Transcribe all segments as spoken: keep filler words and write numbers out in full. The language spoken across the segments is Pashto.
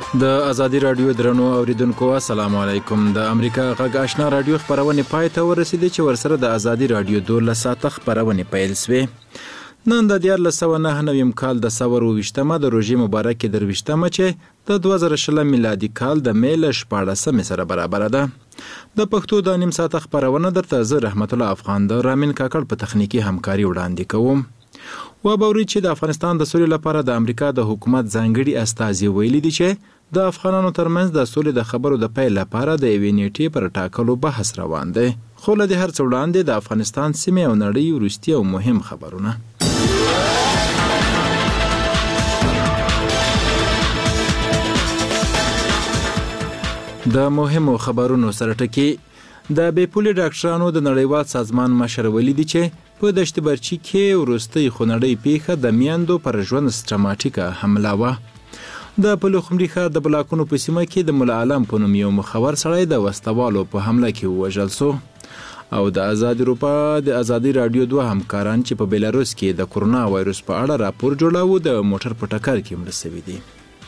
د ازادي رادیو درنو اوریدونکو السلام علیکم. د امریکا غږ آشنا رادیو خبرونه پای ته ورسیدي چې ورسره د ازادي رادیو دولس ساعته خبرونه پیل شوه. نن د دیار لسو نه نویم کال د سور وشتمه د روزي مبارک درويشتمه چې د دوه زره شل میلادي کال د میل شپاړسمه سره برابر ده. د پښتو د نیم ساعته خبرونه درته زه رحمت الله افغان د رامین کاکړ په تخنیکی همکاري وړاندې کوم. و باوري چې د افغانستان د سولې لپاره د امریکا د حکومت ځانګړي استازي ویلي دي چې د افغانانو ترمنځ د سولې د خبرو د پیل لپاره د یوې نیټې پر ټاکلو بحث روان دی. خو له دې هر څه وړاندې د افغانستان سیمې او نړۍ وروستي او مهم خبرونه. د مهمو خبرونو سره ټکی د بیپولي ډاکټرانو د نړیوال سازمان مشر ویلي دي چې په دشت برچي کې وروستي خونړۍ پیښه د میاندو پر ژوند سټماټیکه حمله وه. د پلخمري ښار د بلاکونو په سیمه کې د مولا عالم په نوم یو مخور سړی د وسلوالو په حمله کې ووژل شو. او د ازادي اروپا د ازادي رادیو دوه همکاران چې په بیلاروس کې د کورونا وایروس په اړه راپور جوړاوه د موټر په ټکر کې مړه شوي دي.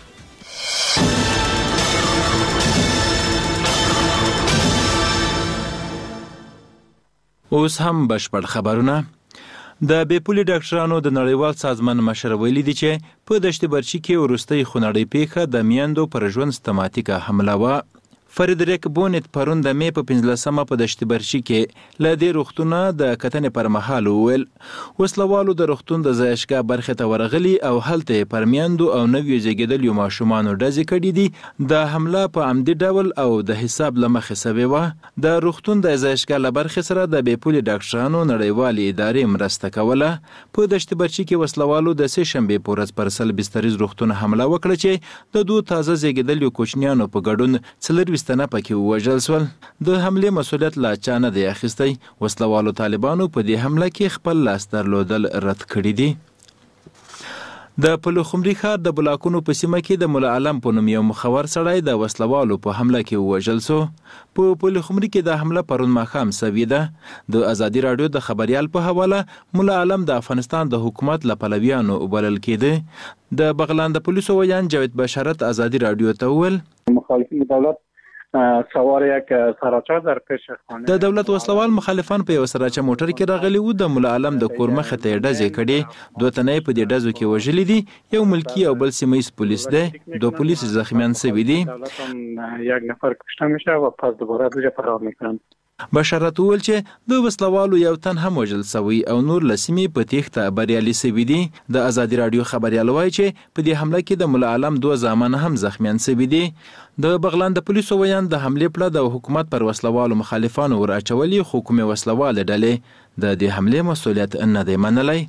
اوس هم بشپړ خبرونه. د بیپولي ډاکټرانو د نړیوال سازمان مشر ویلي دي چې په دشت برچي کې وروستۍ خونړۍ پیښه د میاندو پر ژوند سټماټیکه حمله وه. فریدریک بونت پرون د مې په پنځلسمه په دشت برچي کې له دې روغتونه د کتنې پر مهال وویل وسلوالو د روغتون د ځایشګاه برخې ته ورغلي او هلته پر میاندو او نویو زیږیدلیو ماشومانو ډزې کړي دي. د حمله په عمدي ډول او د حساب له مخې سوې وه. د روغتون د ځایشګاه له برخې سره د بیپولي ډاکټرانو نړیوالې ادارې مرسته کوله. په دشت برچي کې وسلوالو د سې شنبې په ورځ پر سل بستریز روغتون حمله وکړه چې د دوه تازه زیږیدلیو کوچنیانو په ګډون څلور ستنه پکې ووژل شول. د حملې مسؤلیت لا چا نه دی اخیستی. وسلوالو طالبانو په دې حمله کې خپل لاس درلودل رد کړي دي. د پلخمري ښار د بلاکونو په سیمه کې د مولا عالم په نوم یو مخور سړی د وسلوالو په حمله کې ووژل شو. په پلخمري کې د حمله پرون ماښام شوې ده. د ازادي رادیو د خبریال په حواله مولا عالم د افغانستان د حکومت له پلویانو وبلل کېده. د بغلان د پولیسو ویان جاوید بشارت ازادي رادیو ته وویل مخالفین دولت سوار یک سراچه در پیش خانه د دولت وسلوال مخالفان په یو سراچه موټر کې راغلي وو. د مولا عالم د کور مخې ته ډزې کړي. دوه تنه په دې ډزو کې وژلي دي. یو ملکی او بل سیمه‌ایز پولیس دی. دوه پولیس زخمیان شوي دي. یک نفر کشته میشه و پس دوباره دوجه فرار میکنن. بشارت وویل چې د وسلوالو یو تن هم وژل شوی او نور له سیمې په تیښته بریالي شوي دي. د ازادي رادیو خبریال وایي چې په دې حمله کې د مولا عالم دوه زامن هم زخمیان شوي دي. د بغلان د پولیسو ویان د حملې پړه د حکومت پر وسلوالو مخالفانو ور اچولي. خو کومې وسلوالې ډلې د دې حملې مسؤلیت نه دی منلی.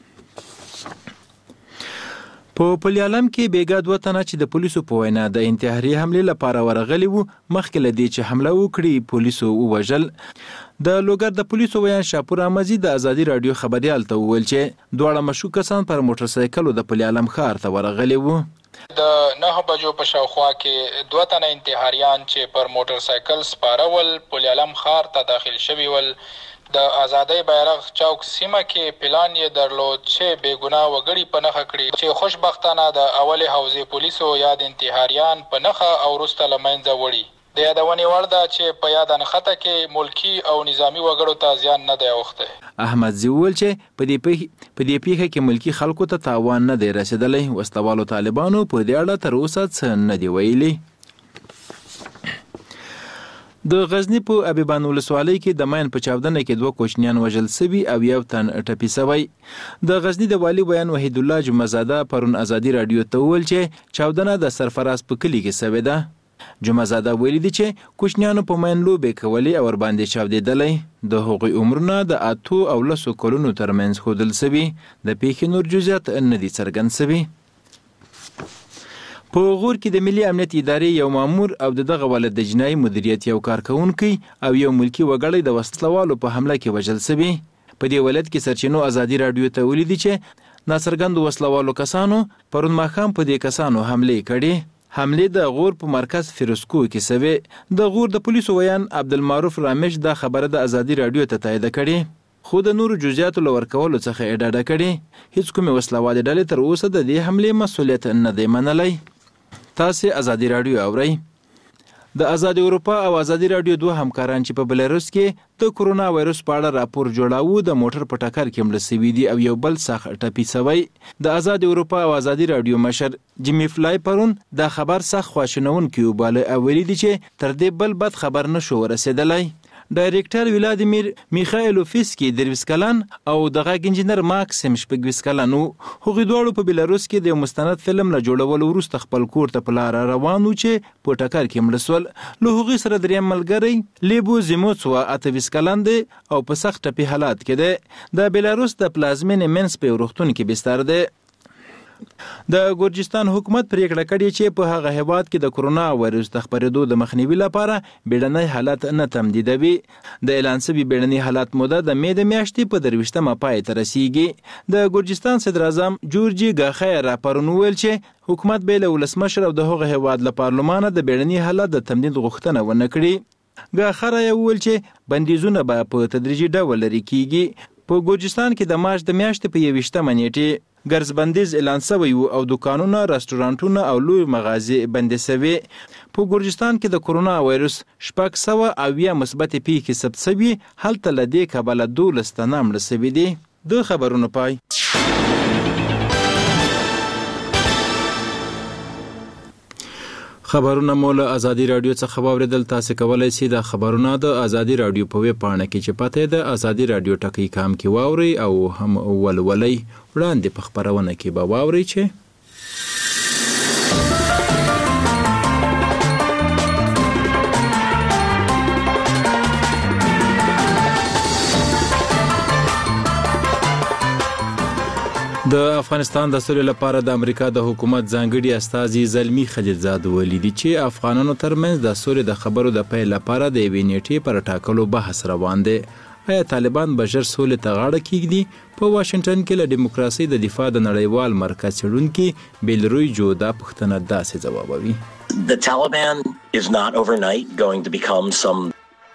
په پلیالم کې بیګا دوه تنه چې د پولیسو په وینا د انتحاري حملې لپاره ورغلي وو مخکې له دې چې حمله وکړي پولیسو ووژل. د لوګر د پولیسو ویان شاپور احمدي د ازادي رادیو خبریال ته وویل چې دواړه مشکوک کسان پر موټر سایکلو د پلیالم ښار ته ورغلي وو. د نه بجو په شاوخوا کې دوه تنه انتحاریان چې پر موټر سایکل سپارول پلیالم ښار ته داخل شوي ول. د آزادۍ بیرغ چوک سیمه کې پلان یې درلود چې بېګناه وګړي په نښه کړي چې خوشبختانه د اولې حوزې پولیسو یاد انتحاریان په نښه او وروسته له منځه وړي. د یادونې وړ ده چې په یاده نښته کې ملکي او نظامي وګړو ته زیان نه دی اوښتی. احمدزي وویل چې په دې پیښه کې ملکي خلکو ته تاوان نه دی رسېدلی. وسلوالو طالبانو په دې اړه تر اوسه څه نه دی ویلي. د غزنی په ابيبان ولسوالۍ کې د ماین په چاودنه کې دوه کوچنیان وژل شوي او یو تن ټپي شوی. د غزنی د والي بیان وحید الله جمعزاده پرون ازادي رادیو ته وویل چې چاودنه د سرفراز په کلي کې شوې ده. جمعزاده ویلي دي چې کوچنیانو په ماین لوبې کولې او ورباندې چاودېدلی. د هغوی عمرونه د اتو او لسو کلونو ترمنځ ښودل شوي. د پیښې نور جزئیات نه دي څرګند شوي. په غور کې د ملي امنیت ادارې یو مامور او دغه ولایت د جنایي مدیریت یو کارکونکي او یو ملکی وګړی د وسلوالو په حمله کې وژل شوي. په دې ولایت کې سرچینو ازادي رادیو ته ویلي چې ناڅرګندو وسلوالو کسانو پرون ماښام په دې کسانو حملې کړي. حملې د غور په مرکز فیروزکو کې شوې. د غور د پولیسو ویان عبدالمعروف رامش دا خبره د ازادي رادیو ته تایید کړې. خو د نورو جزئیاتو له ورکولو څخه یې ډاډه کړې. هیڅ کومې وسلوالې ډلې تر اوسه د دې حملې مسؤلیت نه دی منلی. تاسې ازادي رادیو اورئ. د آزاد اروپا او ازادي رادیو دوه همکاران چې په بلاروس کې د کورونا وایرس په اړه راپور جوړاوه د موټر په ټکر کې مړه شوي دي او یو بل سخت ټپي شوی. د آزاد اروپا او ازادي رادیو مشر جیمی فلای پرون دا خبر سخت خواشینونکی وباله او ویلي دي چې تر دې بل بد خبر نشو ورسېدلی. ډایرکټر ولادیمیر میخایلوفسکی درویس کلن او دغه انجینر ماکسیم شپږویس کلن هغوی دواړو په بلاروس کې د مستند فلم له جوړولو وروسته خپل کور ته په لاره روان وو چې په ټکر کې مړه شول. له هغوی سره دریم ملګری لیبو زیموڅوا اته ویس کلن دی او په سخت ټپي حالات کې دی. د بلاروس د پلازمین مینس په روغتون کې بستر دی. د ګورجستان حکومت پریکړه کړې چې په هغه هیواد کې د کورونا وایرس د خپرېدو د مخنیوي لپاره بیړنی حالت نه تمدیدوي. د اعلان شوي بیړني حالت موده د مې د میاشتې په درویشتمه پای ته رسیږي. د ګورجستان صدر اعظم جورجي ګاخیر راپرون وویل چې حکومت به له ولسمشر او د هغه هیواد له پارلمانه د بیړني حالت د تمدید غوښتنه ونه کړي. ګاخیر وویل چې بندیزونه به په تدریجي ډول لرې کیږي. په ګورجستان کې د مارچ د میاشتې په یویشتمه نیټې ګرځبندیز اعلان شوی او دکانونه، رستورانټونه او لوی مغازې بندې شوي. په ګورجستان کې د کورونا وایرس شپږ سوه اویا مثبتې پیښې ثبت شوي، هلته له دې کبله دولس تنه مړه شوي دي. د خبرونو پای. خبرونه مو له ازادي رادیو څخه واوریدل. تاسو کولای شئ د خبرونه د ازادي رادیو په ویب پاڼه کې چې پته د ازادي رادیو ټکی کام کې واوري او هم ولولي وړاندې په خبرونه کې به واوري چې د افغانستان د سولې لپاره د امریکا د حکومت ځانګړي استازي زلمی خلیلزاد ویلي دي چې افغانانو ترمنځ د سولې د خبرو د پیل لپاره د یوې نیټې پر ټاکلو بحث روان دی. آیا طالبان به ژر سولې ته غاړه کیږدي؟ په واشنګټن کې له دیموکراسۍ د دفاع د نړیوال مرکز څېړونکي بیلروی جو دا پوښتنه داسې ځوابوي. The Taliban is not overnight going to become some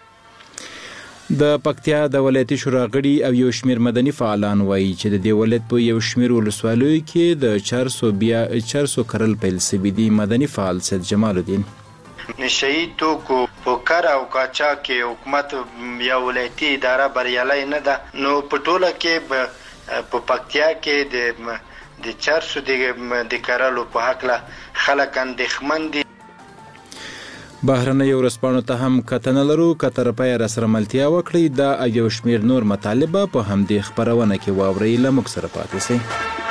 د پکتیا د ولایتي شورا غړي او یو شمیر مدني فعالان وایي چې د دې ولایت په یو شمیر ولسوالیو کې د چارسو بیا چارسو کرل پیل شوي دي. مدني فعال سید جمال الدین نشئی توکو په کار او قاچا کې حکومت یا ولایتي اداره بریالي نه ده، نو په ټوله کې په پکتیا کې د د چارسو د کرلو په حق له خلک اندېښمن دي. بهرنۍ ورځپاڼو ته هم کتنه لرو. که طرفه یې راسره ملتیا وکړئ دا یو شمیر نور مطالبه په همدې خپرونه کې واورئ. له موږ سره پاتې شئ.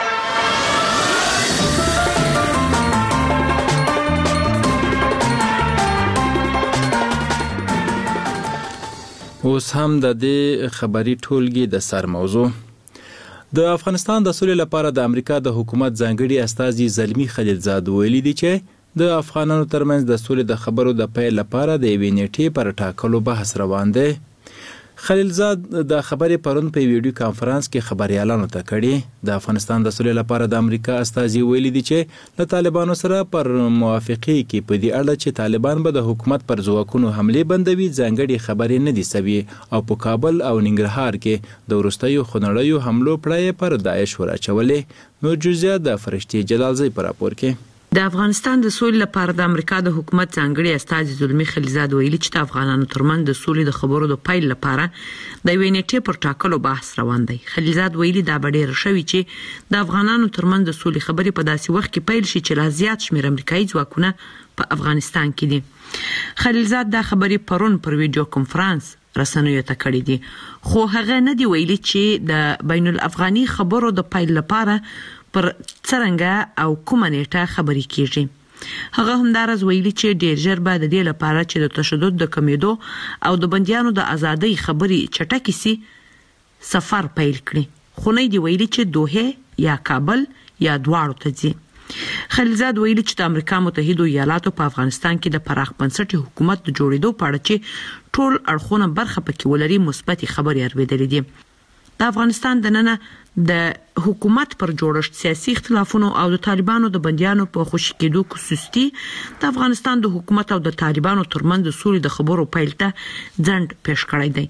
اوس هم د دې خبري ټولګي د سر موضوع. د افغانستان د سولې لپاره د امریکا د حکومت ځانګړي استازي زلمی خلیلزاد ویلي دي چې د افغانانو ترمنځ د سولې د خبرو د پیل لپاره د یوې نیټې پر ټاکلو بحث روان دی. خلیلزاد د خبرې پرون په ویډیو کانفرنس کې خبريالانو ته کړي. د افغانستان د سولې لپاره د امریکا استازي ویلي دي چې له طالبانو سره پر موافقه کې په دې اړه چې طالبان به د حکومت پر ځواکونو حمله بندوي ځانګړي خبرې نه دي سوي او په کابل او ننګرهار کې د وروستیو خونړیو حملو پړای پر داعش وراچولې. نو جزئیات د فرشتي جلالزی پر راپور کې. د افغانستان د سولې لپاره د امریکا د حکومت ځانګړي استازي زلمی خلیلزاد ویلي چې د افغانانو ترمنځ د سولې د خبرو د پیل لپاره د یوې نیټې پر ټاکلو بحث روان دی. خلیلزاد ویلي دا به ډېر شوي چې د افغانانو ترمنځ د سولې خبرې په داسې وخت کې پیل شي چې لا زیات شمېر امریکایي ځواکونه په افغانستان کې دي. خلیلزاد دا خبرې پرون پر ویډیو کانفرنس رسنیو ته کړې دي، خو هغه نه دی ویلي چې د بین الافغاني خبرو د پیل لپاره پر څرنګه او کومه نیټه خبرې کیږي. هغه همدارز ویلي چې ډېر ژر به د دې لپاره چې د تشدد د کمیدو او د بندیانو د ازادۍ خبرې چټکې سي سفر پیل کړي، خو نه دی ویلي چې دوحه یا کابل یا دواړو ته ځي. خلیلزاد ویلي چې د امریکا متحده ایالاتو په افغانستان کې د پراخ بنسټي حکومت د جوړېدو په اړه چې ټول اړخونه برخه پکې ولري مثبتې خبرې اورېدلې دي. د افغانستان دننه د حکومت پر جوړښت، سیاسي اختلافونو او د طالبانو د بندیانو په خوشي کېدو خصوصي د افغانستان د حکومت او د طالبانو ترمنځ د سولې د خبرو پیل ته ځنډ پیښ کړی دی.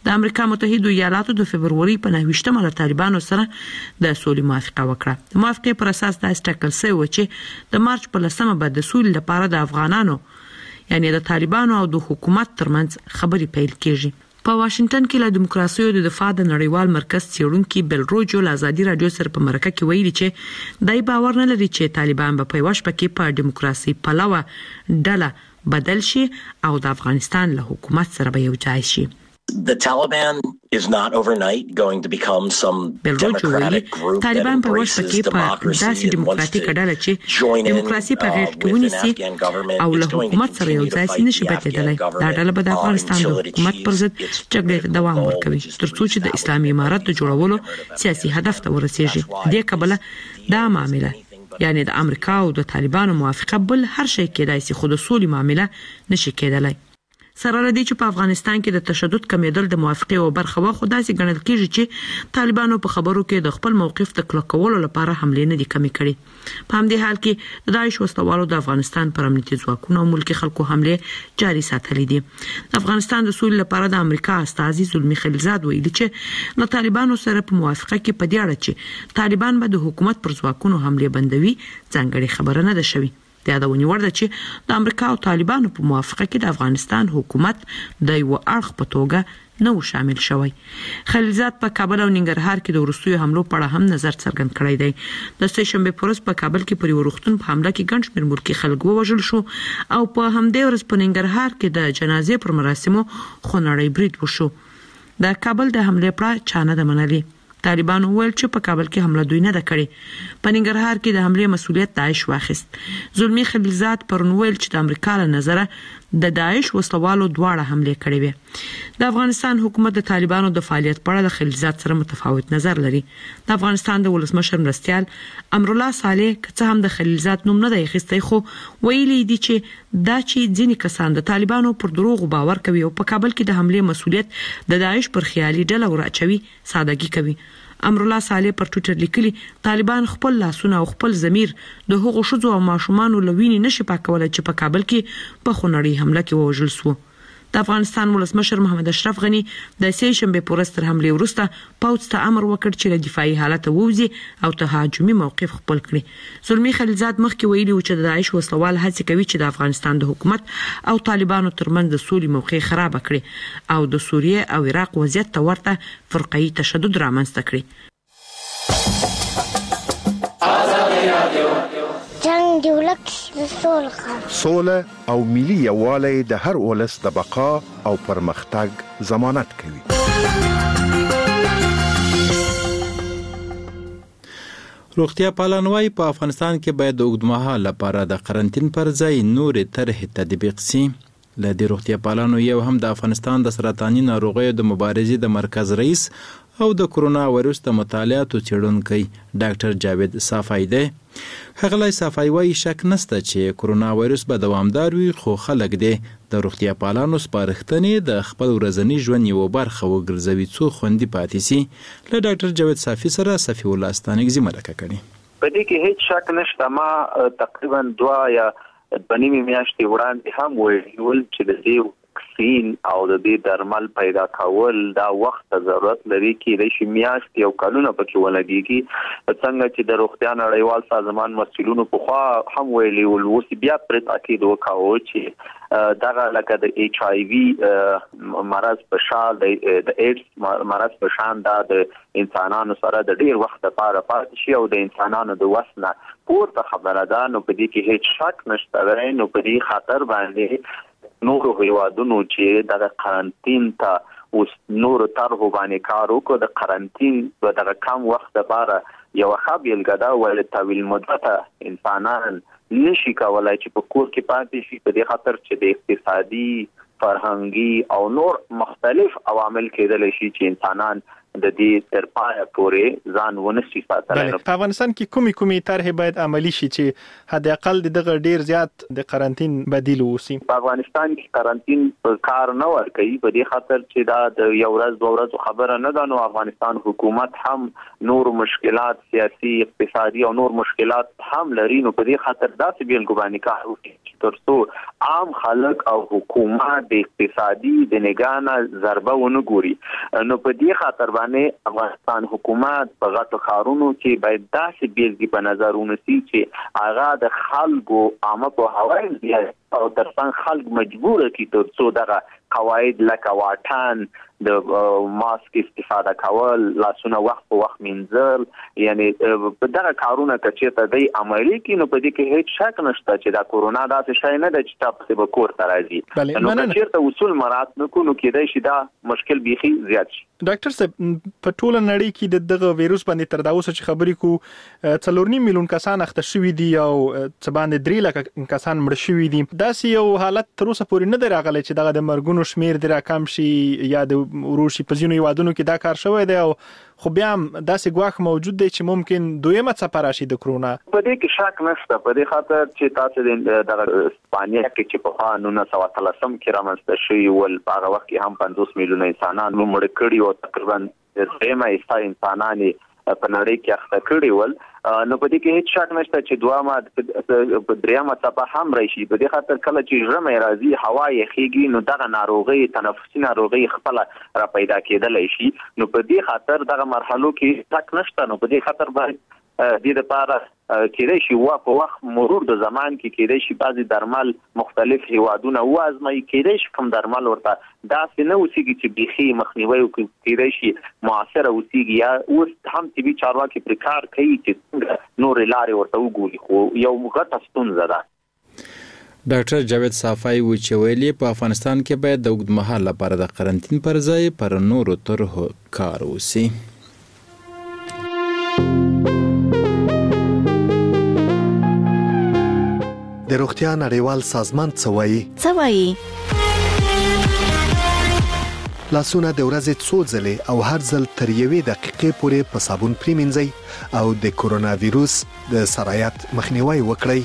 د امریکا متحده ایالاتو د فبرवरी په نهه له طالبانو سره د سولې موافقه وکړه. د موافقې پر اساس د ټاکل شوی و چې د مارچ په لسمه به د سولې لپاره د افغانانو یعنی د طالبانو او د حکومت ترمنځ خبرې پیل کیږي. په واشنگټن کې له دیموکراسي او د دفاع د نړیوال مرکز څیړونکو بل روجو له ازادي رادیو سره په مرکه کې ویلي چې دای باور نه لري چې طالبان به په واش پکې په دیموکراسي پلوه ډله بدل شي او د افغانستان له حکومت سره به یو ځای شي. The Taliban is not overnight going to become some democratic group that embraces democracy and wants to join in uh, with an Afghan government. It's going to continue to fight the Afghan government uh, until it achieves its political goal, which is to reestablish the جوړولو سیاسي هدف ته ورسیږي. دې کبله دا معامله یعنی د امریکا او د طالبانو موافقه بل هر شي کېدای شي خو د سولې معامله نشي کېدلای. سره لدی چې په افغانستان کې د تشدد کمیدل د موافقه او برخه واخو داسې ګڼل کېږي چې طالبانو په خبرو کې د خپل موقف د کلکولو لپاره حمله نه دي کمی کړي. په همدې حال کې د داعش وسوالو د افغانستان پر امنیتي ځواکونو او ملکی خلکو حمله جاري ساتلې دي. افغانستان د سولې لپاره د امریکا استازي زلمی خلیلزاد ویلي چې له طالبانو سره په موافقه کې په دې اړه چې طالبان به د حکومت پر ځواکونو حمله بندوي ځانګړي خبره نه ده شوې. د یادونې وړ ده چې د امریکا او طالبانو په موافقه کې د افغانستان حکومت د یو اړخ په توګه نه شامل شوی. خلیلزاد په کابل او ننګرهار کې د وروستیو حملو په اړه هم نظر څرګند کړی دی. د سه شنبه پر ورځ په کابل کې پر وروختون په حمله کې ګڼ شمېر ملکي خلک ووژل شو او په همدې ورځ په ننګرهار کې د جنازې پر مراسمو خونړی برید وشو. د کابل د حمله پر چا نه ده منلې. طالبان وویل چې په کابل کې حمله دوی نه ده کړې. په ننګرهار کې د حمله مسؤلیت داعش واخیست. زلمی خلیلزاد پرون ویل چې د امریکا له نظره د داعش وسلوالو دواړه حمله کړې وي. د افغانستان حکومت د طالبانو د فعالیت په اړه د خلیلزاد سره متفاوت نظر لري. د افغانستان د ولسمشر مرستیال امرالله صالح که هم د خلیلزاد نوم نه دی اخیستی خو ویلي دي چې دا چې ځینې کسان د طالبانو پر دروغ باور کوي او په کابل کې د حمله مسؤلیت د داعش پر خیالي ډله ورچوي سادهګي کوي. امرالله صالح پر ټوئیټر لیکلي طالبان خپل لاسونه او خپل ضمیر د هغو شذو او ماشومان لویني نشي پاکولای چې په کابل کې په خونړی حمله کې وژل شو. د افغانستان ولسمشر محمد اشرف غنی د سه شنبه پر ورځ تر حمله وروسته پوځ ته امر وکړ چې له دفاعي حالت ووځي او تهاجمي موقف خپل کړي. زلمی خلیلزاد مخکې ویلي و چې د داعش وسلوال هڅه کوي چې د افغانستان د حکومت او طالبانو ترمنځ د سولې موقع خراب کړي او د سوریه او عراق وضعیت ته ورته فرقه‌ای تشدد رامنځته کړي. جنگ دی ولک د سولغه سوله او ملي یووالی د هر ولس د بقا او پرمختګ ضمانت کوي. روغتیا پالنوای په افغانستان کې باید د اوږدمهاله لپاره د قرنټین پر ځای نورې طرحې تطبیق شي. له دې روغتیا پالانو یو هم د افغانستان د سرطاني ناروغیو د مبارزې د مرکز رئیس او د کرونا وایرس د مطالعاتو څېړونکی ډاکټر جاوید صافی دی. هغه صافی وايي شک نشته چې کرونا وایرس به دوامدار وي خو خلک دی د روغتیا پالانو سپارښتنې د خپل ورځني ژوند یو برخه وګرځوي څو خوندي پاتې شي. له ډاکټر جاوید صافی سره صفی الله استانګزي مرکه کړي. په دې کې هیڅ شک نشته. ما تقریبا دوه یا بنیمه میاشتې وړاندې هم ویل چې د دې واکسین او د دې درمل پیدا کول دا وخت ضرورت لري کې د میاشتې او کلونو پکې ولګيږي. څنګه چې د روغتیا نړیوال سازمان مسؤلینو په خوا هم ویلي ول اوس بیا پر تاکید وکاو چې دغه لکه د ایچ آی وی مرض په شان د ایډز مرض په شان د انسانانو سره د ډیر وخت لپاره پاتې شي او د انسانانو د وسنه پورته خبره ده. نو په دې کې هیڅ شک نشته. نو په دې خاطر باندې نورو هیوادونو چې د قرنټین ته اوس نورو طرحو باندې کار وکړو د قرنټین په دغه کم وخت لپاره یو ښه بیلګه ده ولې طویل مدته انسانان نشي کولای چې په کور کې پاتې شي په دې خاطر چې د اقتصادي فرهنګي او نور مختلف عوامل کېدل شي چې انسانان د دې تر پایه پورې ځان ونشي ساتلی. په افغانستان کې کومې کومې طرحې باید عملي شي چې حد اقل دغه ډیر زیات د قرنطین بدیل وسی؟ په افغانستان کې قرنطین کار نه ورکوي په دې خاطر چې دا د یو ورځ دوه ورځې خبره نه ده. نو افغانستان حکومت هم نور مشکلات سیاسي اقتصادي او نور مشکلات هم لري. نو په دې خاطر داسې بیلګو باندې کار وکړي ترڅو عام خلک او حکومت د اقتصادي د نگانه ضربه ونه ګوري. نو په دې خاطر باندې افغانستان حکومت په غټو ښارونو کې باید داسې بیلګې په نظر ونیسي چې هغه د خلکو عامه پوهاوی زیات او ترڅنګ خلک مجبور کړي ترڅو دغه قواعد لکه واټن د ماسک استفاده کول، لاسونه وخت په وخت مینځل، یعنی په دغه کارونه چې ته د عملي کې نو په دې کې هیڅ شک نشته چې دا کورونا داسې شی نه ده چې تاسو به کور ته راځي. نو چیرته اصول مراعات نکونو کېدای شي دا مشکل بیخي زیات شي. ډاکټر صاحب په ټوله نړۍ کې د دغه وایروس باندې تر دا اوسه چې خبرې کو څلور نیم میلیون کسان اخته شوي دي او څه باندې درې لکه کسان مړ شوي دي. داسې یو حالت تر اوسه پورې نه دی راغلی چې دغه د مرګونو شمیر دی راکم شي یا د وروشي په ځینو هیوادونو کې دا کار شوی دی، او خو بیا هم داسې ګواښ موجود دی چې ممکن دویمه څپه راشي د کرونا. په دې کې شک نشته په دې خاطر چې تاسو د دغه اسپانیا کې چې په نولس سوه اتلسم کې رامنځته شوي ول په هغه وخت کې هم پنځوس میلیونه انسانان مړه کړي او تقریبا درېیمه حصه انسانان په نړۍ کې اخته کړي ول. نو په دې کې هیڅ شک نشته چې دوامه په دریمه څپه هم راشي. په دې خاطر کله چې ژمی راځي هوا یخېږي نو دغه ناروغي تنفسي ناروغي خپل را پیدا کېدلی شي. نو په دې خاطر دغه مرحلو کې شک نشته. نو په دې خاطر باید د لپاره کېدای شي وا په وخت مرور د زمان کې کېدای شي بعضي درمل مختلف هیوادونه وازمایي، کېدای شي کوم درمل ورته داسې نه اوسېږي چې بیخي مخنیوي وکړي، کېدای شي موثره اوسېږي یا اوس هم طبي چارواکي پرې کار کوي چې نورې لارې ورته وګوري، خو یو غټه ستونزه ده. ډاکټر جاوید صافی و چې ویلي په افغانستان کې باید د اوږدمهال لپاره د قرنطین پر ځای پر نورو طرحو کار وشي. د روغتیا نړیوال سازمان څه وایي؟ څه وایي؟ لاسونه د ورځې څو ځلې او هر ځل تر یوې دقیقې پورې په صابون پریمنځئ او د کورونا ویروس د سرایت مخنیوي وکړئ.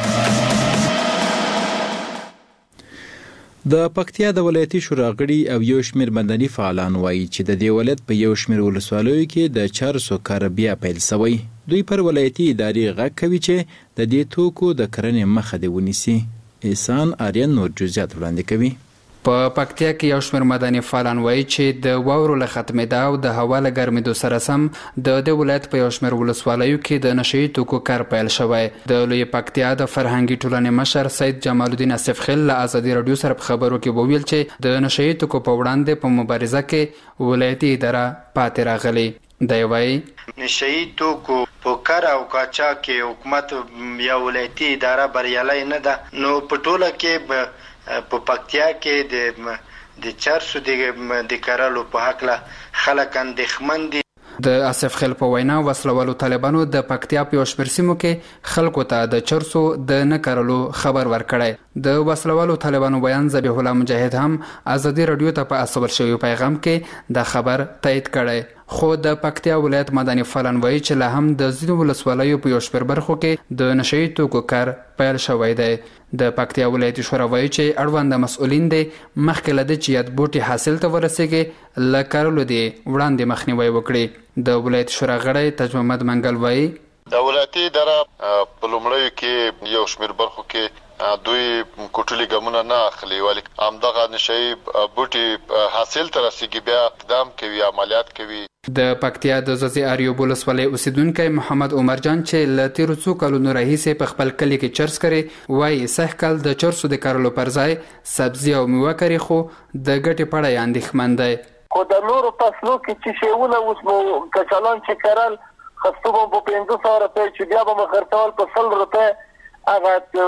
د پکتیا د ولایتي شورا غړي او یو شمېر مدني فعالان وایي چې د دې ولایت په یو شمېر ولسوالیو کې د چارسو کار بیا پیل شوی. دوی پر ولایتي ادارې غږ کوي چې د دې توکو د کرنې مخه دې ونیسي. احسان آریان نور جزئیات وړاندې کوي. په پکتیا کې یو شمېر مدني فعالان وایي چې د واورو له ختمېدا او د هوا له ګرمېدو سره سم د دې ولایت په یو شمېر ولسوالیو کې د نشه یي توکو کار پیل شوی. د لوی پکتیا د فرهنګي ټولنې مشر سید جمال الدین اسف خیل له ازادي رادیو سره په خبرو کې وویل چې د نشه یي توکو په وړاندې په مبارزه کې ولایتي اداره پاتې راغلي. دی وایي نشه یي توکو په کار او قاچا کې حکومت یا ولایتي اداره بریالۍ نه ده. نو په ټوله کې په پکتیا کې د د چرسو د کرلو په حق خلک اندېښمن دي. د اسف خیل په وینا وسلوالو طالبانو د پکتیا په یو شمېر سیمو کې خلکو ته د چرسو د نه کرلو خبر ورکړی. د وسلوالو طالبانو بیان ذبیح الله مجاهد هم ازادي رادیو ته په استول شوی پیغام کې د خبر تایید کړی. خو د پکتیا ولایت مدني فعالان وایي چې لا هم د ځینو ولسوالیو په یو شمېر برخو کې د نشه یي توکو کار پیل شوی دی. د پکتیا ولایتي شورا وایي چې اړوند مسؤلین دي مخکې له دې چې یاد بوټي حاصل ته ورسیږي له کرلو دي وړاندې مخنیوي وکړي. د ولایتي شورا غړی تاج محمد منګل وایي د ولایتي اداره په لومړیو کې یو شمېر برخو کې دوی کوټلي ګامونه نه اخلي، ولی همدغه نشه یي بوټي حاصل ته رسیږي بیا اقدام کوي، عملیات کوي. د پکتیا د زوزي اریوب ولسوالۍ اوسیدونکی محمد عمر جان چې له تیرو څو کلونو راهیسې په خپل کلي کې چرس کوي وایي سږ کال د چرسو د کرلو پر ځای سبزي او میوه کوي، خو د ګټې په اړه یې اندېښمن دی. خو د نورو فصلو کې چې شیونه اوس مو کچالان چې کرل خستو به په پنځه سوه روپۍ چې بیا به مو خرڅول په سل روپۍ هغه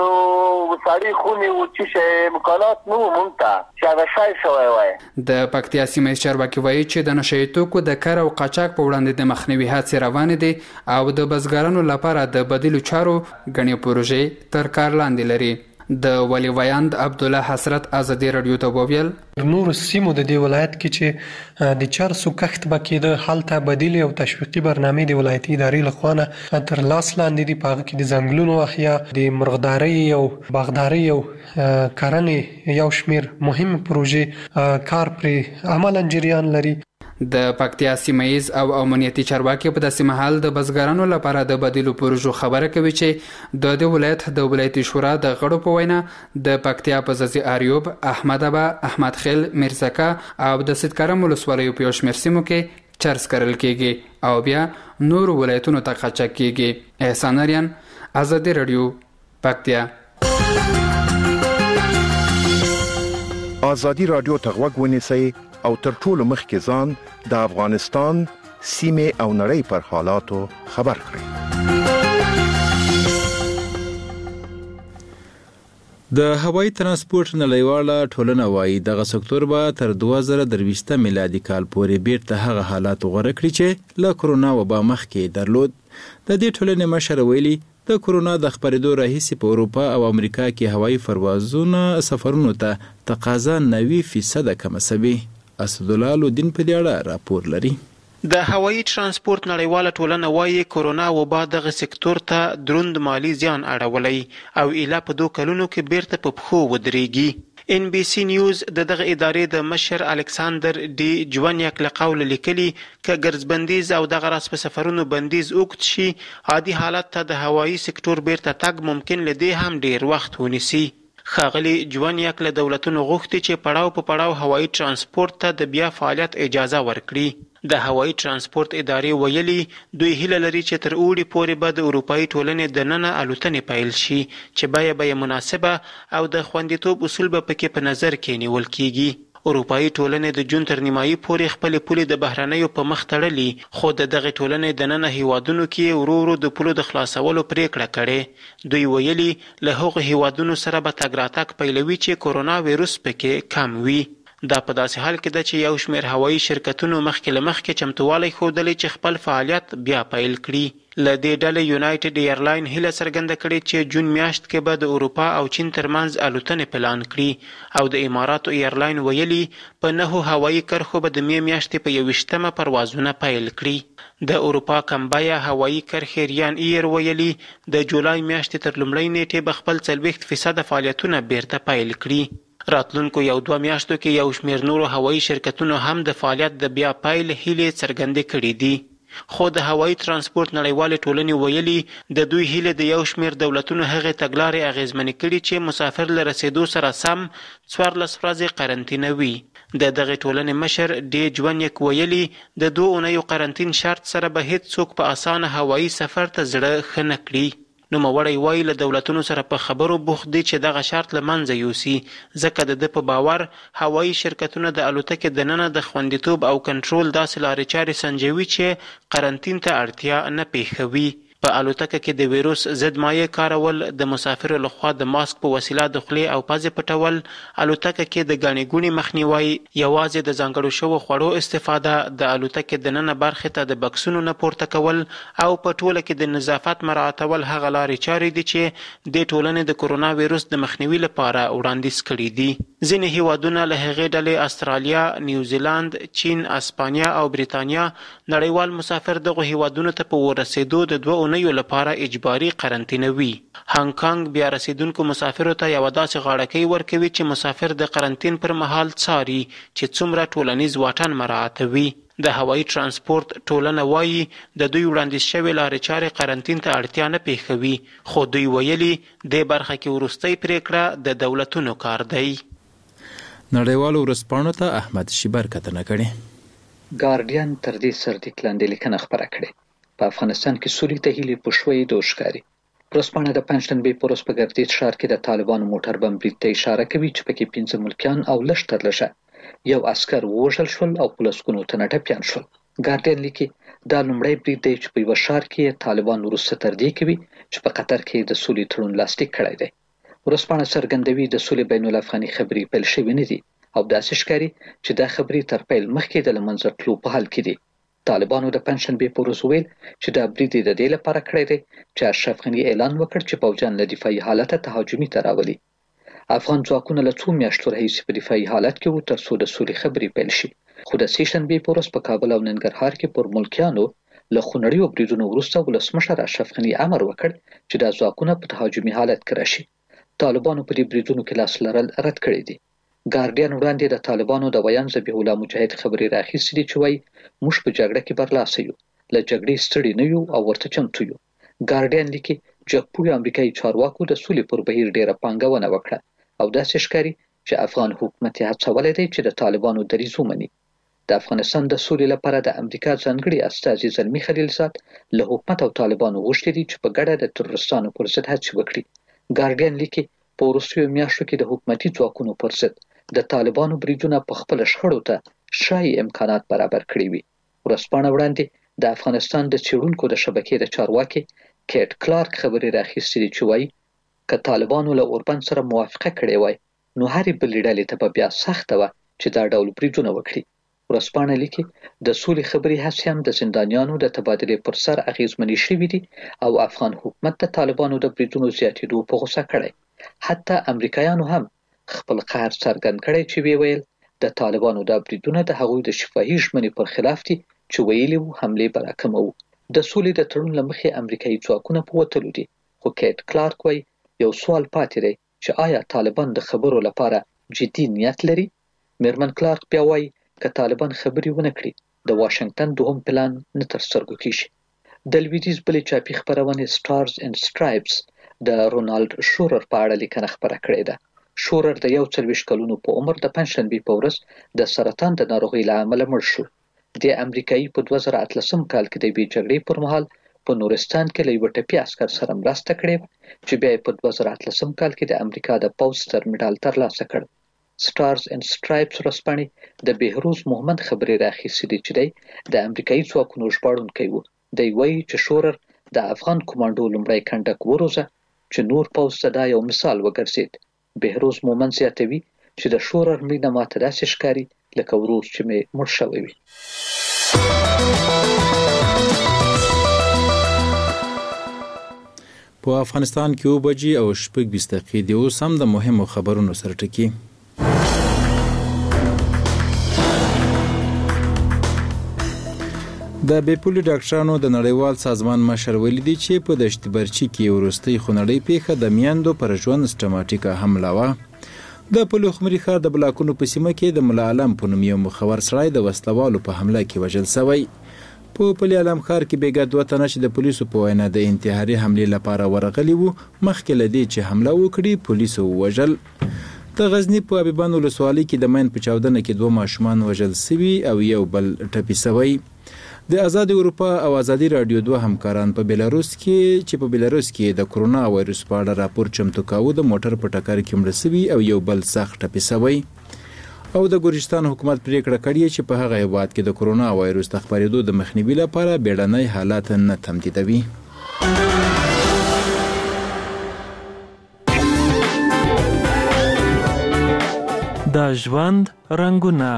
ساړي خونې و چې شی امکانات نه وو مونږ ته چې هغه شی شوی وای. د پکتیا سیمه ییز چارواکي وایي چې د نشه یي توکو د کار او قاچاق په وړاندې د مخنیوي هڅې روانې دي او د بزګرانو لپاره د بدیلو چارو ګڼې پروژې تر کار لاندې لري. د ولی ویاند عبد الله حسرت ازادي رادیو ته وویل نور سیمو د دې ولایت کې چې د چرسو کښت بکیده حالت بدیل او تشویقي برنامه د ولایتي ادارې لخوا تر لاس لاندې دی. په هغه کې د ځنګلونو احیا د مرغدارۍ او باغدارۍ او کرنې یو شمیر مهم پروژې کار پر عملاً جریان لري. د پکتیا سیمایز او امنیتي چارواکي په داسې مهال د بزګرانو لپاره د بدیلو پروژو خبره کوي چې د دې ولایت د ولایتي شورا د غړو په وینا د پکتیا په ځاځي اریوب، احمدابا، احمد خیل، میرزکا او د سیدکرم ولسوالیو په شمیر سیمو کې چرس کرل کیږي او بیا نور ولایتونو ته قاچاق کیږي. احسان اریان، ازادي رادیو، پکتیا. ازادي رادیو ته غوږ ونیسئ او تر ټولو مخکې ځان د افغانستان سیمې او نړۍ پر حالاتو خبر کړئ. د هوایي ترانسپورت نړیواله ټولنه وايي دغه سکتور به تر دوه زره درویشت میلادي کال پورې بیرته هغه حالات غوړه کړي چې له کرونا وبا مخکې درلود. د دې ټولنې مشر ویلي د کرونا د خپرېدو راهیسې په اروپا او امریکا کې هوایي پروازونه سفرونو ته تقاضا نوي فیصد کم شوې. اسدالله الدین په دې اړه راپور لري. د هوایي ترانسپورت نړیواله ټولنه وايي کرونا وبا دغه سکتور ته دروند مالی زیان اړولی او ایله په دوه کلونو کې بیرته په پښو ودرېږي. ان بي سي نیوز د دغه ادارې د مشر الکساندر ډي جوانیاک له قوله لیکلي که ګرځبندیز او دغه راس په سفرونو بندیز اوږد شي عادي حالت ته د هوایي سکتور بیرته تګ ممکن له دې هم ډیر وخت ونیسي. ښاغلي جوانیاک له دولتونو غوښتي چې پړاو په پړاو هوایي ترانسپورت ته د بیا فعالیت اجازه ورکړي. د هوایي ترانسپورت ادارې ویلي دوی هیله لري چې تر اوړي پورې به د اروپایي ټولنې دننه الوتنې پیل شي چې بیه به یې مناسبه او د خوندیتوب اصول به پکې په نظر کې نیول کیږي. اروپایي ټولنې د جون تر نیمایي پورې خپلې پولې د بهرنیو په مخ تړلي خو د دغه ټولنې دننه هیوادونو کې ورو ورو د پولو د خلاصولو پریکړه کړې. دوی ویلي له هغو هیوادونو سره به تګ راتګ پیلوي چې کرونا ویروس پکې کم وي. دا په داسې حال کې ده چې یو شمېر هوایي شرکتونو مخکې له مخکې چمتووالی ښودلی چې خپل فعالیت بیا پیل کړي. له دې ډلې یونایټډ ایرلاین هیله څرګنده کړې چې جون میاشت کې به د اروپا او چین ترمنځ الوتنې پلان کړي او د اماراتو ایرلاین ویلي په نهو هوایي کرښو به د مې میاشتې په یوویشتمه پروازونه پیل کړي. د اروپا کمبایا هوایي کرښې ریان ایر ویلي د جولای میاشتې تر لومړۍ نیټې به خپل څلوېښت فیصده فعالیتونه بیرته پیل کړي. راتلونکو یو دوه میاشتو کې یو شمېر نورو هوایي شرکتونو هم د فعالیت د بیا پیل هیلې څرګندې کړې دي. خو د هوایي ترانسپورت نړیوالې ټولنې ویلي د دوی هیله د یو شمېر دولتونو هغې تګلارې اغېزمنې کړي چې مسافر له رسېدو سره سم څوارلس ورځې قرنطینه وي. د دغې ټولنې مشر ډي جوانیک ویلي د دوه اونیو قرنطین شرط سره به هیڅوک په اسانه هوایي سفر ته زړه ښه نه کړي. نوموړی وایي له دولتونو سره په خبرو بوخت دي چې دغه شرط له منځه یوسي ځکه د ده په باور هوایي شرکتونه د الوتکې دننه د خوندیتوب او کنټرول داسې لارې چارې سنجوي چې قرنطین ته اړتیا نه پیښوي. په الوتکه کې د ویروس ضد مایع کارول، د مسافرو لخوا د ماسک په وسیله د خولې او پزې پټول، الوتکه کې د ګڼې ګوڼې مخنیوی، یوازې د ځانګړو شوو خوړو استفاده، د الوتکې دننه برخې ته د بکسونو نه پورته کول او په ټوله کې د نظافت مراعاتول هغه لارې چارې دي چې د ټولنې د کرونا ویروس د مخنیوي لپاره وړاندیز کړي دي. ځینې هیوادونه له هغې ډلې استرالیا، نیوزیلاند، چین، اسپانیا او بریتانیا نړیوال مسافر دغو هیوادونو ته په ورسېدو د دوه اونیو لپاره اجباري قرنطینه وي. هانګ کانګ بیا رسیدونکو مسافرو ته یوه داسې غاړکۍ ورکوي چې مسافر د قرنطین پر مهال څاري چې څومره ټولنیز واټن مراعاتوي. د هوایي ترانسپورت ټولنه وایي د دوی وړاندیز شوې لارې چارې قرنطین ته اړتیا نه پیښوي خو دوی ویلي دې برخه کې وروستۍ پریکړه د دولتونو کار دی. نړیوالو ورځپاڼو ته احمد شیبر کتنه کړې. ګارډین تر دې سرلیک لاندې لیکنه خپره کړې. په افغانستان کې سولې ته هیلې په شوی دو ښکاري. ورځپاڼه د پنجشنبې په ورځ په ګردیز ښار کې د طالبانو موټر بم برید ته اشاره کوي چې پکې پنځه ملکیان او لږ تر لږه یو عسکر ووژل شول او په لسګونو تنه ټپیان شول. ګارډین لیکي دا لومړی برید دی چې په یوه ښار کې طالبان وروسته تر دې کوي چې په قطر کې د سولې تړون لاسلیک کړی دی. ورځپاڼه څرګندوي د سولې بین الافغاني خبرې پیل شوې نه دي او داسې ښکاري چې دا خبرې تر پیل مخکې د له منځه تلو په حال کې دي. طالبانو د پنجشنبې په ورځ وویل چې دا برید د دې لپاره کړی دی چې اشرف غني اعلان وکړ چې پوځیان له دفاعي حالته تهاجمي ته راولي. افغان ځواکونه له څو میاشتو راهیسې په دفاعي حالت کې وو تر څو د سولې خبرې پیل شي. خو د سې شنبې په ورځ په کابل او ننګرهار کې پر ملکیانو له خونړیو بریدونو وروسته ولسمشر اشرف غني امر وکړ چې د ځواکونه په تهاجمي حالت کې راشي. طالبانو په دې بریدونو کې لاس لرل رد کړی دي. ګارډین وړاندې د طالبانو د ویان ذبیح الله مجاهد خبرې راخیستې دي چې وایي موږ په جګړه کې برلاسه یو، له جګړې ستړي نه یو او ورته چمتو یو. ګارډین لیکي جګپوړي امریکایي چارواکو د سولې پر بهیر ډیره پانګونه وکړه او داسې ښکاري چې افغان حکومت یې هڅولی دی چې د طالبانو دریځ ومني. د افغانستان د سولې لپاره د امریکا ځانګړي استازي زلمي خلیلزاد له حکومت او طالبانو غوښتي دي چې په ګډه د تروریستانو پر ضد هڅې وکړي. ګارډین لیکي په وروستیو میاشتو کې د حکومتي ځواکونو پر ضد د طالبانو بریدونه په خپل شخړو ته شایي امکانات برابر کړي وي. ورځپاڼه وړاندې د افغانستان د څېړونکو د شبکې د چارواکي کیټ کلارک خبرې راخیستې دي چې وایي که طالبانو له اوربند سره موافقه کړې وای نو هرې بلې ډلې ته به بیا سخته وه چې دا ډول بریدونه وکړي. ورځپاڼه لیکي د سولې خبرې هڅې هم د زندانیانو د تبادلې پر سر اغیزمنې شوې دي او افغان حکومت د طالبانو د بریدونو زیاتېدو په غوسه کړی. حتی امریکایانو هم خپل قهر څرګند کړی چې وی ویل د طالبانو د بریدونه د هغوی د شفاهي ژمنې پر خلاف دي چې ویلي وو حملې به راکموو. د سولې د تړون له مخې امریکایي ځواکونه په وتلو دي، خو کیټ کلارک وایي یو سوال پاتې دی چې آیا طالبان د خبرو لپاره جدي نیت لري؟ میرمن کلارک بیا وایي که طالبان خبرې ونه کړي د واشنگټن دوهم پلان نه تر سترګو کیږي. د لویدیځ بلې چاپي خپرونې سټارز اینډ سټرایپس د رونالد شورر په اړه لیکنه خپره کړې ده. شورر د یو څلوېښت کلونو په عمر د پنجشنبې په ورځ د سرطان د ناروغۍ له امله مړ شو. د امریکایي په دوه زره اتلسم کال کې د یوې جګړې پر مهال په نورستان کې له یوه ټپي عسکر سره مرسته کړې چې بیا یې په دوه زره اتلسم کال کې د امریکا د پوځ ستر مډال ترلاسه کړ. سټارز اینډ سټرایپس ورځپاڼې د بهروز محمد خبرې راخیستې دي چې دی د امریکایي ځواکونو ژباړونکی و. دی وایي چې شورر د افغان کمانډو لومړی کنډک وروزه چې نور پوځ ته دا یو مثال وګرځېد. بهروز مومند زیاتوي چې د شورر مړینه ماته داسې ښکاري لکه وروز چې مې مړ شوی وي. په افغانستان کې اوه بجې او شپږ بیست دقیقې دي. اوس هم د مهمو خبرونو سره ټکي. د بیپولي ډاکټرانو د نړیوال سازمان مشر ویلي دی چې په دشت برچي کې وروستۍ خونړۍ پیښه د میندو پر ژوند سټماټیکه حمله وه. د پلخمري ښار د بلاکونو په سیمه کې د ملا علم په نوم یو مخور سړی د وسلوالو په حمله کې وژل شوی. په پلي علم ښار کې بېګا دوه تنه چې د پولیسو په وینا د انتحاري حملې لپاره ورغلي وو مخکې له دې چې حمله وکړي پولیسو ووژل. د غزني په ابيبان ولسوالۍ کې د مین په چاودنه کې دوه ماشومان وژل شوي او یو بل ټپي شوی. د آزاد اروپا او آزادي رادیو دوه همکاران په بیلاروس کې چې په بیلاروس کې د کرونا وایرس په اړه راپور چمتو کاوه د موټر په ټکر کې مړه شوي او یو بل سخت ټپي شوی. او د ګورجستان حکومت پریکړه کړې چې په هغه هیواد کې د کرونا وایرس د خپرېدو د مخنیوي لپاره بیړنۍ حالات نه تمدیدوي. د ژوند رنګونه.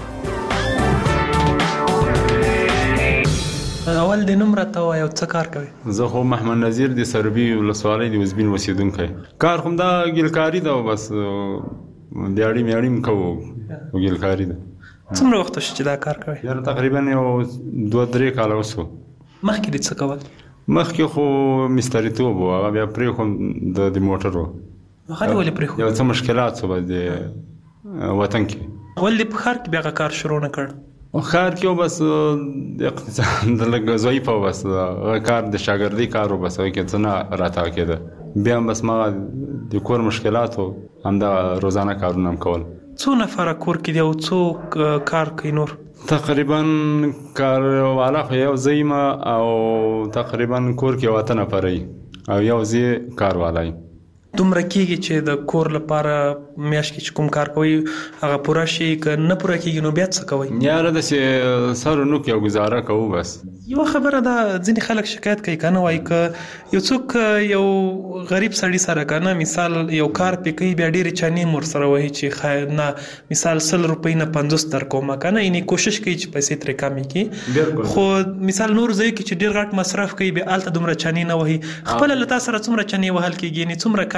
اول د نوم راته وایو څه کار کوي؟ زه خو محمد نذیر د سربي ولسوالۍ د وزبین اوسېدونکی. کار خو دا ګیلکاري ده، بس دیاړي میاړي م کوو ګیلکاري ده. څومره وخت شو چې دا کار کوي؟ یاره تقریبا یو دوه درې کاله وسو. مخکې دې څه کول؟ مخکې خو مستریتوب و، هغه بیا پرېښود د د موټرو. هغه ولې پرېښود؟ یو څه مشکلات شو به د وطن کې. ولې په ښار کې بیا هغه کار شروع نه کړ؟ ښار کې بس د اقتصاد لږ ضعیف و، بس کار د شاګردي کار و، بس هغه کې څه نه راته کېده. بیا هم بس ما د کور مشکلاتو همدا روزانه کارونه هم کول. څو نفره کور کې دی او څوک کار کوي نور؟ تقریبا کاروالا خو یو زه یم او تقریبا کور کې اوه نفره او یو زه کاروالا یم. دومره کېږي چې د کور لپاره میاشت کې چې کوم کار کوي هغه پوره شي، که نه پوره کېږي نو بیا څه کوئ؟ یاره داسې سر و نوک یو ګزاره کوو بس. یوه خبره ده، ځینې خلک شکایت کوي که نه وایي که یو څوک یو غریب سړي سره که نه مثال یو کار پې کوي بیا ډېرې چانې م ورسره وهي چې نه مثال سل روپۍ نه پنځوس درکومه که نه، یعنې کوشش کوي چې پیسې ترې کمې کړي. خو مثال نور ځایو کې چې ډېر غټ مصرف کوي بیا هلته دومره چانې نه وهي. خپله له تا سره څومره چانې وهل کېږي، یعنې څومره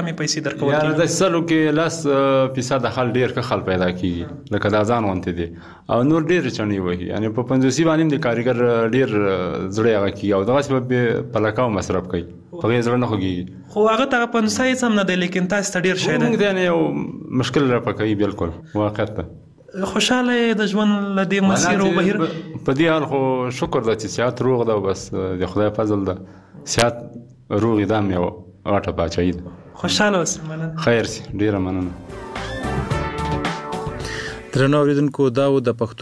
کمې پیسې درکول کیږي. یا د سلو کې لاس فیصد خل ډیر ښه خل پیدا کیږي لکه د ځان وانت دي او نور ډیر چنی وي. یعنی په پنځوسی باندې د کاریګر ډیر زړه هغه کی او دغه سبب په لکاو مصرف کوي په غیر زړه نه خوږي. خو هغه ته پنځوسی سم نه دی لیکن تاسو ته ډیر شي ده. موږ د یو مشکل را پکې بالکل واقعیت. خوشاله د ژوند لدی مسیر او بهیر په دې حال خو شکر د چې صحت روغ ده بس د خدای فضل ده. صحت روغ ده مې واټه پاچید. خوشاله اوسئ. مننه. خیر سي ډیره مننه. درنو اوریدونکو دا و د پښتو